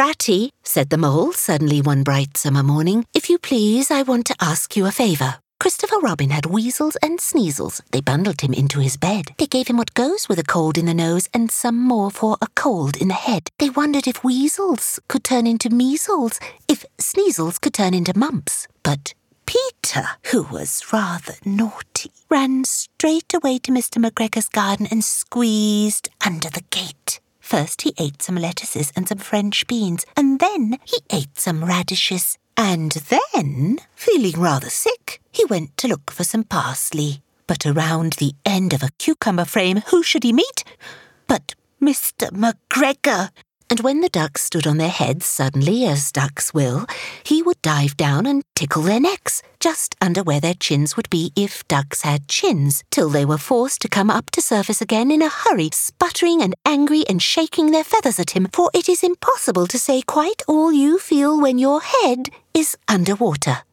Ratty," said the Mole suddenly one bright summer morning, "if you please, I want to ask you a favour." Christopher Robin had weasels and sneezels. They bundled him into his bed. They gave him what goes with a cold in the nose and some more for a cold in the head. They wondered if weasels could turn into measles, if sneezels could turn into mumps. But Peter, who was rather naughty, ran straight away to Mr. McGregor's garden and squeezed under the gate. First he ate some lettuces and some French beans, and then he ate some radishes. And then, feeling rather sick, he went to look for some parsley. But around the end of a cucumber frame, who should he meet but Mr. McGregor? And when the ducks stood on their heads suddenly, as ducks will, he would dive down and tickle their necks, just under where their chins would be if ducks had chins, till they were forced to come up to surface again in a hurry, sputtering and angry and shaking their feathers at him, for it is impossible to say quite all you feel when your head is under water.